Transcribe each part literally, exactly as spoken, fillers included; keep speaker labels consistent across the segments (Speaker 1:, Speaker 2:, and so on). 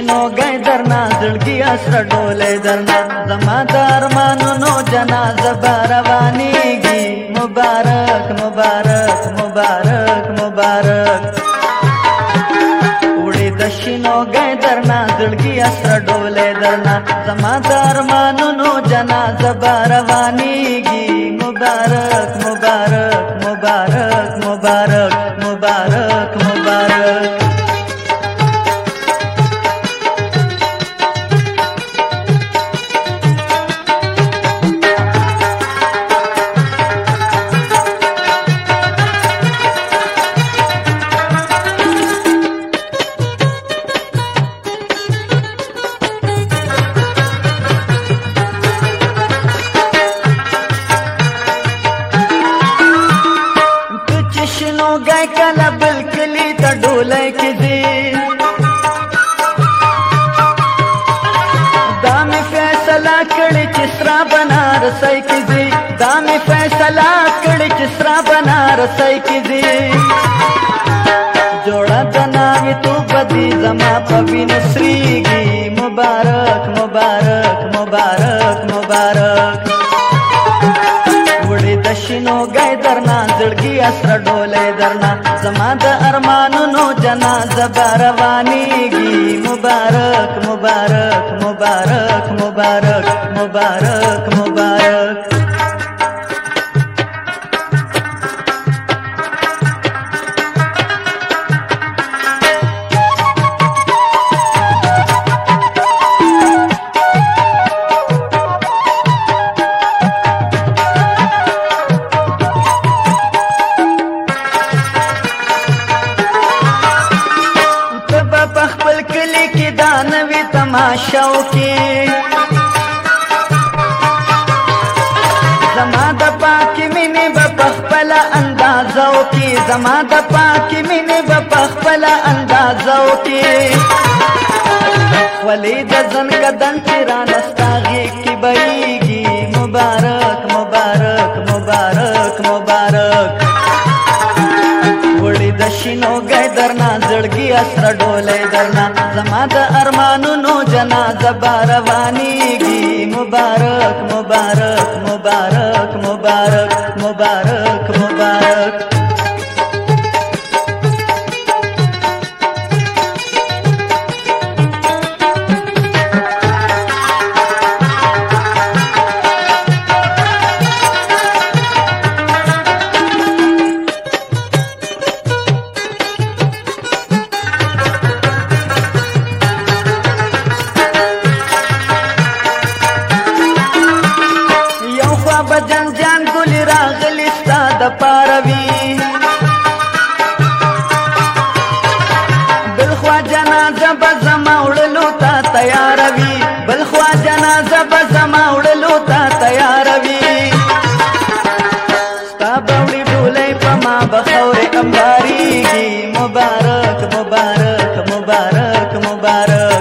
Speaker 1: شنو گئی درنا زړګي اسره ډولې درنا زما د ارمانونو جنازه روانېږي مبارک مبارک مبارک مبارک وړې د شنو گئی درنا زړګي اسره ډولې درنا زما د ارمانونو جنازه روانېږي مبارک مبارک مبارک مبارک مبارک مبارک گئی کلا بل کلی تا ډولای کی دی دا می فیصله کړی چې سرا بنارسای کی دی دا می فیصله کړی چې سرا بنارسای کی دی جوړه د ناوی تو بدی زما په وینو سریږي مبارک مبارک مبارک مبارک وړې د شنو گئی درنا زړګي اسره ډولې درنا زما د ارمانونو جنازه روانېږي مبارک مبارک مبارک مبارک مبارک مبارک تماشاو کی زما د پاکی مینه په خپل اندازو کی زما د پاکی مینه په خپل اندازو کی ولید زن کدن تیران استاغي کی بېږي مبارک مبارک مبارک مبارک وړې د شنو گئی درنا زړګي اسره ډولې درنا زما د ارمانونو جنازه روانېږي مبارک مبارک مبارک مبارک مبارک مبارک جان جان ګل راغلی ستا د پاروي بلخوا جنازه به زما وړلو ته تیاروي بلخوا جنازه به زما وړلو ته تیاروي ستا به وړي ډولۍ په ما به خاورې امبارېږي مبارک مبارک مبارک مبارک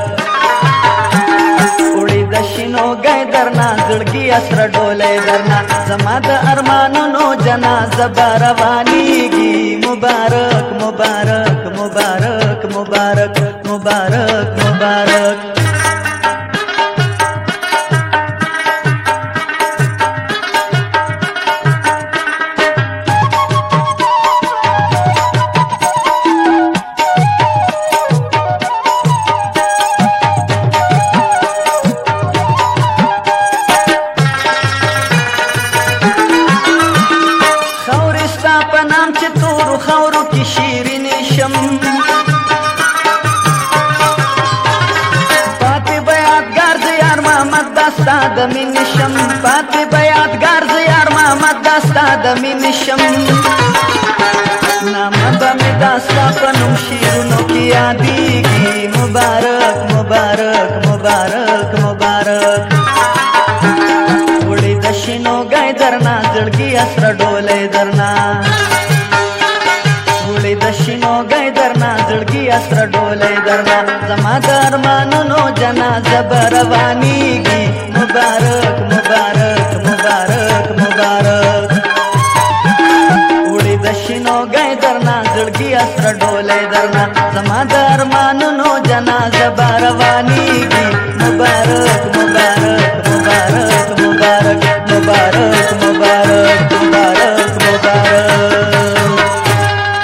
Speaker 1: وړې د شنو گئی درنا زړګي اسره ډولې درنا زما د ارمانونو جنازه روانېږي مبارک مبارک مبارک مبارک مبارک مبارک پنام چې تورو خاورو کې شیرینې شم پاتې به یادګار د یار محمد دا ستا د مینې شم پاتې به یادګار د یار محمد دا ستا د مینې شم نامه به مې دا ستا په نوم شیرونو کې یادېږي مبارک مبارک مبارک مبارک وړې د شنو گئی درنا زړګي اسره ډولې درنا وړې د شنو گئی درنا زړګي اسره ډولې درنا زما د ارمانونو جنازه روانېږي مبارک مبارک مبارک مبارک وړې د شنو گئی درنا زړګي اسره ډولې درنا زما د ارمانونو جنازه روانېږي روانيږي مبارک مبارک